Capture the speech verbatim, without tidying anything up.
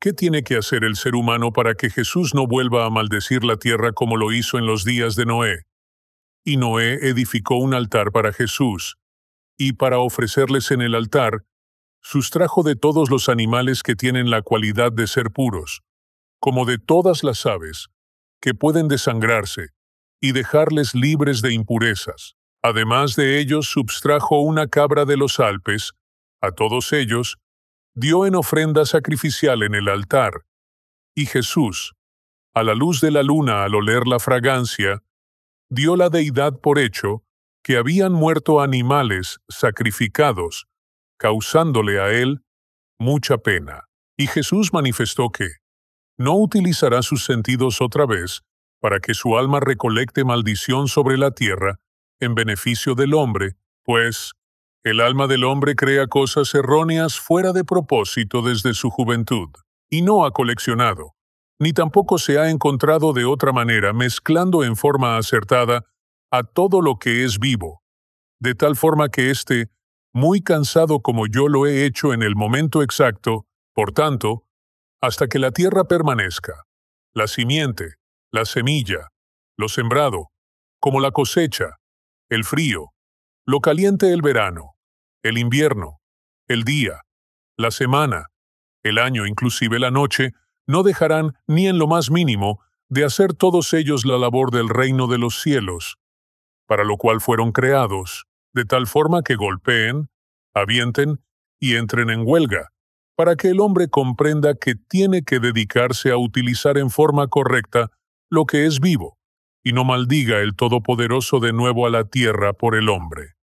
¿Qué tiene que hacer el ser humano para que Jesús no vuelva a maldecir la tierra como lo hizo en los días de Noé? Y Noé edificó un altar para Jesús, y para ofrecerles en el altar, sustrajo de todos los animales que tienen la cualidad de ser puros, como de todas las aves, que pueden desangrarse, y dejarles libres de impurezas. Además de ellos, substrajo una cabra de los Alpes. A todos ellos dio en ofrenda sacrificial en el altar. Y Jesús, a la luz de la luna al oler la fragancia, dio la deidad por hecho que habían muerto animales sacrificados, causándole a él mucha pena. Y Jesús manifestó que no utilizará sus sentidos otra vez para que su alma recolecte maldición sobre la tierra en beneficio del hombre, pues el alma del hombre crea cosas erróneas fuera de propósito desde su juventud, y no ha coleccionado, ni tampoco se ha encontrado de otra manera mezclando en forma acertada a todo lo que es vivo, de tal forma que éste, muy cansado como yo lo he hecho en el momento exacto, por tanto, hasta que la tierra permanezca, la simiente, la semilla, lo sembrado, como la cosecha, el frío, lo caliente el verano, el invierno, el día, la semana, el año, inclusive la noche, no dejarán ni en lo más mínimo de hacer todos ellos la labor del reino de los cielos, para lo cual fueron creados, de tal forma que golpeen, avienten y entren en huelga, para que el hombre comprenda que tiene que dedicarse a utilizar en forma correcta lo que es vivo, y no maldiga el Todopoderoso de nuevo a la tierra por el hombre.